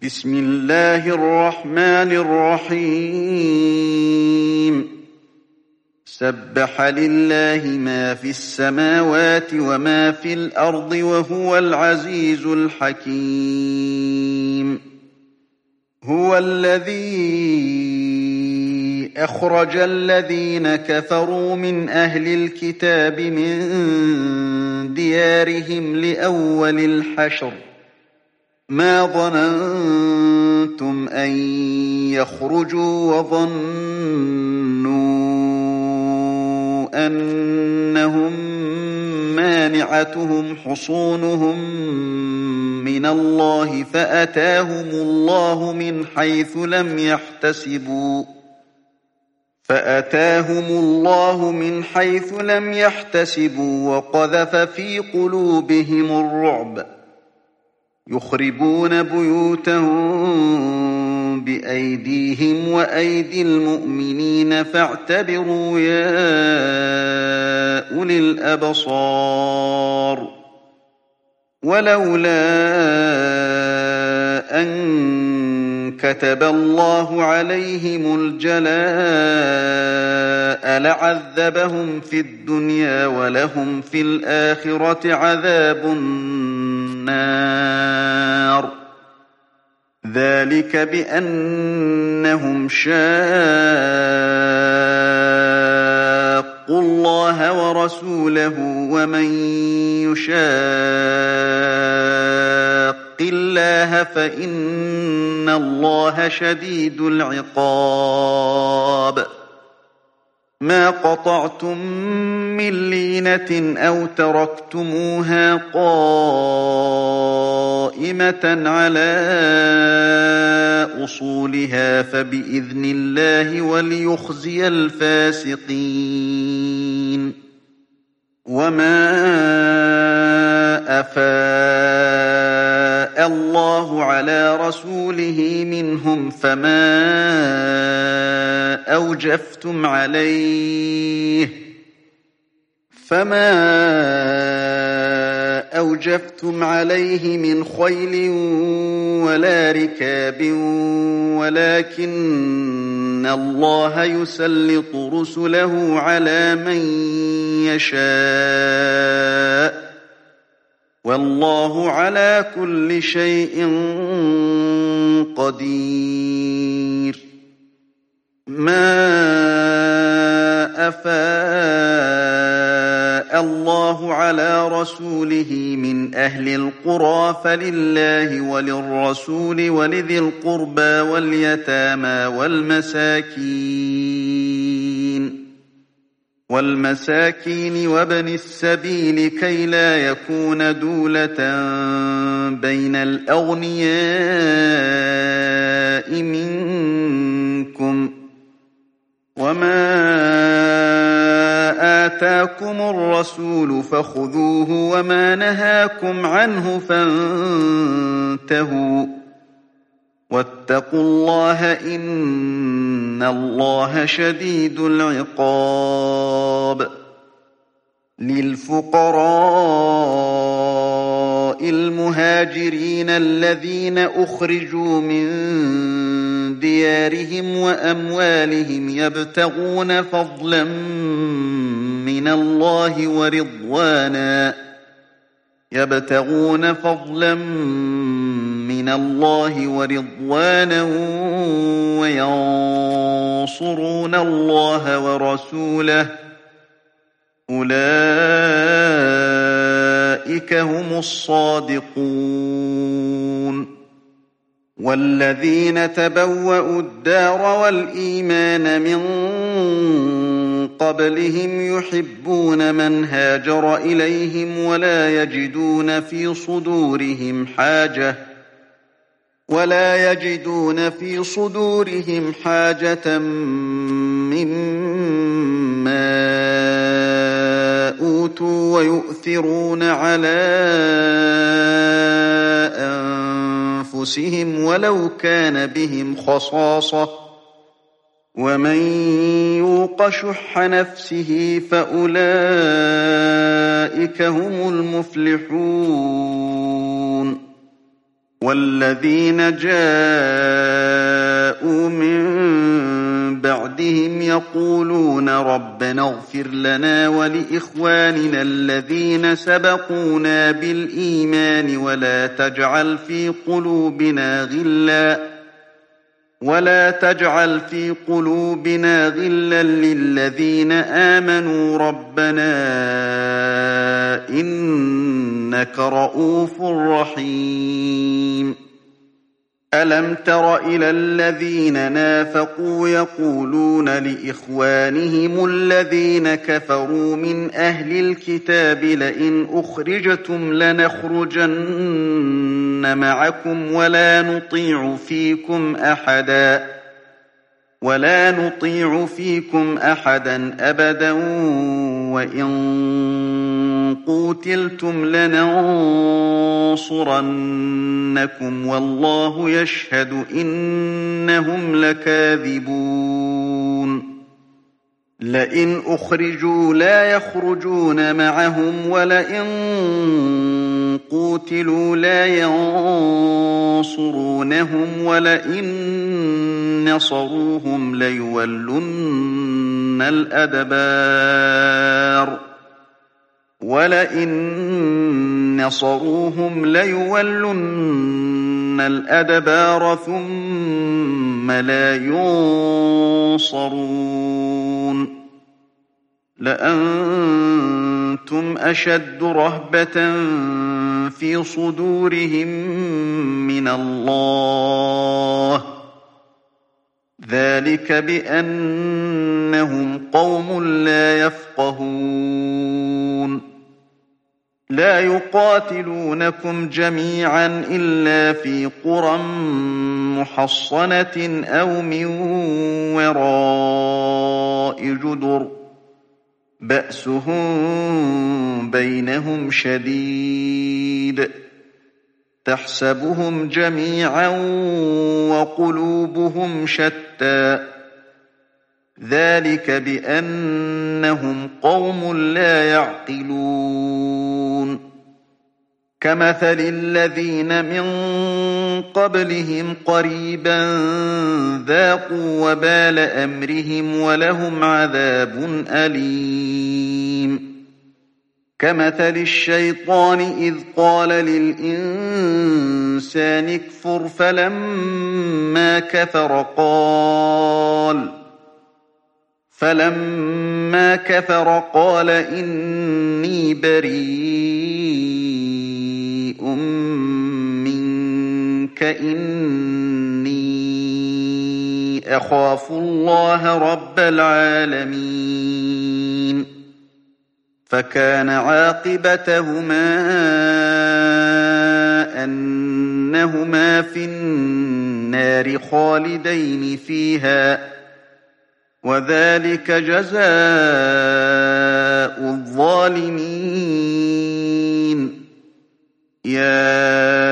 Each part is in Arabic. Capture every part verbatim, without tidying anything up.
بسم الله الرحمن الرحيم سبح لله ما في السماوات وما في الأرض وهو العزيز الحكيم هو الذي أخرج الذين كفروا من أهل الكتاب من ديارهم لأول الحشر ما ظننتم أن يخرجوا وظنوا أنهم مانعتهم حصونهم من الله فأتاهم الله من حيث لم يحتسبوا فأتاهم الله من حيث لم يحتسبوا وقذف في قلوبهم الرعب يخربون بيوتهم بأيديهم وأيدي المؤمنين فاعتبروا يا أولي الأبصار ولولا أن كتب الله عليهم الجلاء لعذبهم في الدنيا ولهم في الآخرة عذاب النار ذلك بأنهم شاقوا الله ورسوله ومن يشاق الله فإن الله شديد العقاب ما قطعتم من لينة أو تركتموها قائمة على أصولها فبإذن الله وليخزي الفاسقين وما أفاء الله على رسوله منهم فما أوجفتم عليه فما أوجفتم عليه من خيل ولا ركاب ولكن الله يسلط رسله على من يشاء والله على كل شيء قدير ما أفاء الله على رسوله من أهل القرى فلله وللرسول ولذي القربى واليتامى والمساكين والمساكين وابن السبيل كي لا يكون دولة بين الأغنياء منكم وما آتاكم الرسول فخذوه وما نهاكم عنه فانتهوا واتقوا الله إن الله شديد العقاب للفقراء المهاجرين الذين أخرجوا من ديارهم وأموالهم يبتغون فضلا من الله ورضوانا يبتغون فضلا من الله ورضوانا وينصرون الله ورسوله أولئك هم الصادقون والذين تبوأوا الدار والإيمان من قبلهم يحبون من هاجر إليهم ولا يجدون في صدورهم حاجة ولا يجدون في صدورهم حاجة مما أوتوا ويؤثرون على أنفسهم ولو كان بهم خصاصة ومن يوق شح نفسه فأولئك هم المفلحون والذين جاءوا من بعدهم يقولون ربنا اغفر لنا ولإخواننا الذين سبقونا بالإيمان ولا تجعل في قلوبنا غلا ولا تجعل في قلوبنا غلا للذين آمنوا ربنا إنك رؤوف رحيم ألم تر إلى الذين نافقوا يقولون لإخوانهم الذين كفروا من أهل الكتاب لئن أخرجتم لنخرجن معكم ولا نطيع فيكم أحدا ولا نطيع فيكم أحدا أبدا وإن قوتلتم لننصرنكم والله يشهد إنهم لكاذبون لئن أخرجوا لا يخرجون معهم ولئن قوتلوا لا ينصرونهم ولئن نصروهم ليولن الأدبار ولئن نصروهم ليولن الأدبار ثم لا ينصرون لأنتم أشد رهبة في صدورهم من الله ذلك بأنهم قوم لا يفقهون لا يقاتلونكم جميعا إلا في قرى محصنة أو من وراء جدر بأسهم بينهم شديد تحسبهم جميعا وقلوبهم شتى ذلك بأنهم قوم لا يعقلون كمثل الذين من قبلهم قريبا ذاقوا وبال أمرهم ولهم عذاب أليم كمثل الشيطان إذ قال للإنسان اكفر فلما كفر قال فلما كفر قال إني بريء منك إني أخاف الله رب العالمين فكان عاقبتهما أنهما في النار خالدين فيها وذلك جزاء الظالمين يا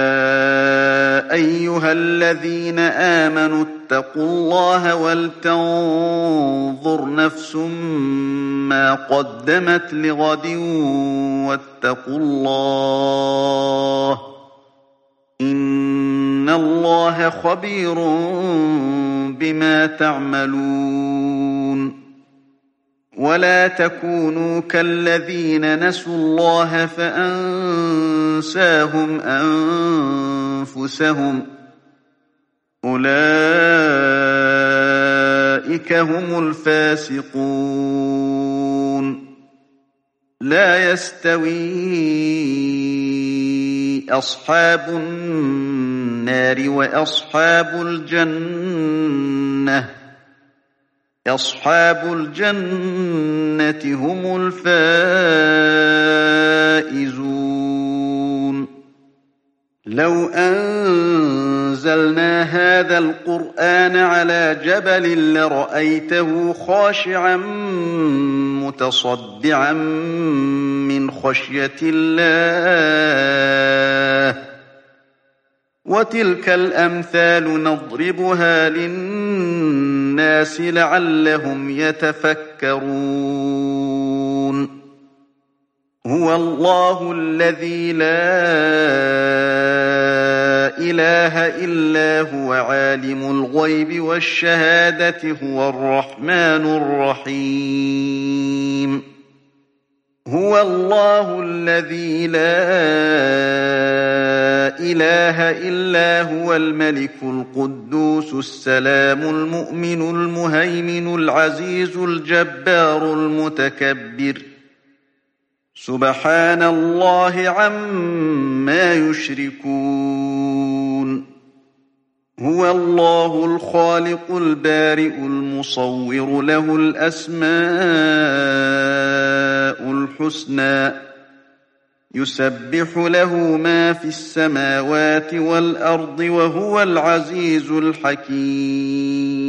أيها الذين آمنوا اتقوا الله ولتنظر نفس ما قدمت لغد واتقوا الله إن الله خبير بما تعملون ولا تكونوا كالذين نسوا الله فأنساهم أنفسهم أولئك هم الفاسقون لا يستوي أصحاب النار وأصحاب الجنة أصحاب الجنة هم الفائزون لو أنزلنا هذا القرآن على جبل لرأيته خاشعا متصدعا من خشية الله وتلك الأمثال نضربها للناس لعلهم يتفكرون هو الله الذي لا إله إلا هو عالم الغيب والشهادة هو الرحمن الرحيم هو الله الذي لا إله إلا هو الملك القدوس السلام المؤمن المهيمن العزيز الجبار المتكبر سبحان الله عما يشركون هو الله الخالق البارئ المصور له الأسماء الحسنى يسبح له ما في السماوات والأرض وهو العزيز الحكيم